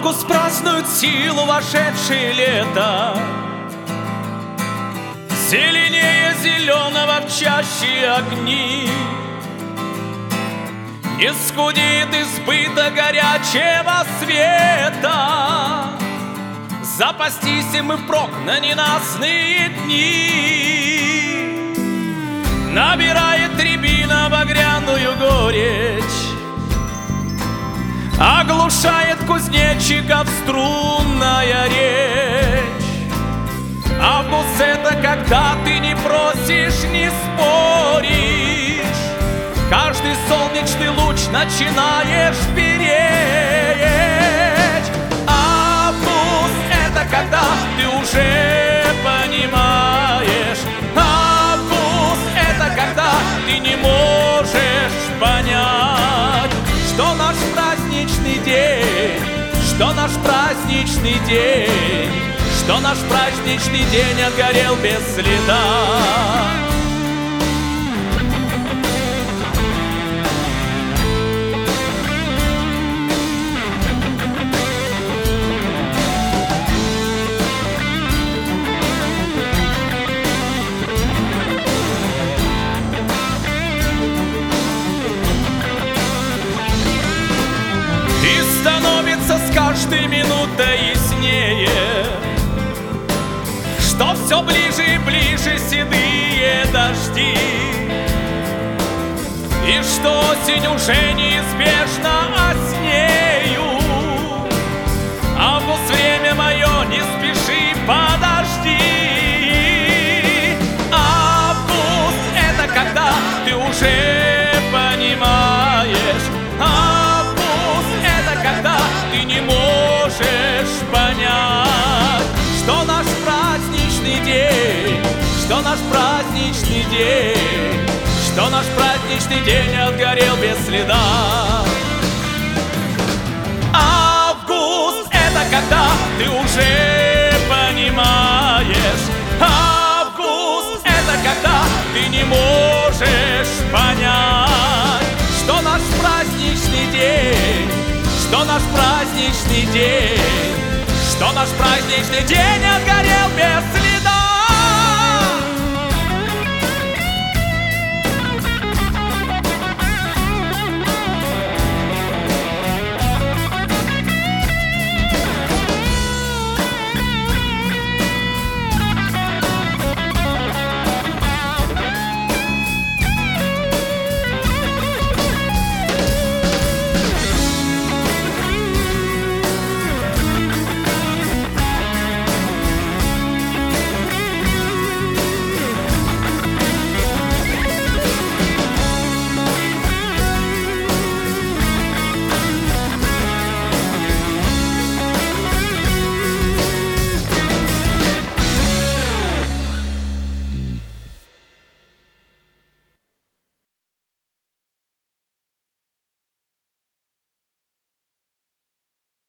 Август празднует силу вошедшее лето, зеленее зеленого в чаще огни. Не скудит избыток горячего света, запастись им и впрок на ненастные дни. Набирает рябина багряную горечь, оглушает кузнечиков струнная речь. Август — это когда ты не просишь, не споришь, каждый солнечный луч начинаешь беречь. Август — это когда ты уже понимаешь. Август — это когда ты не можешь понять, что наш праздничный день, что наш праздничный день, что наш праздничный день отгорел без следа. И становится с каждой минутой яснее, что все ближе и ближе седые дожди, и что осень уже неизбежно, а с нею август, время мое, не спеши, подожди. Август — это когда ты уже понимаешь. Август — это когда ты не можешь понять, что наш праздничный день, что наш праздничный день, что наш праздничный день отгорел без следа. Август — это когда ты уже понимаешь. Август — это когда ты не можешь понять, что наш праздничный день, что наш праздничный день, что наш праздничный день отгорел без следа.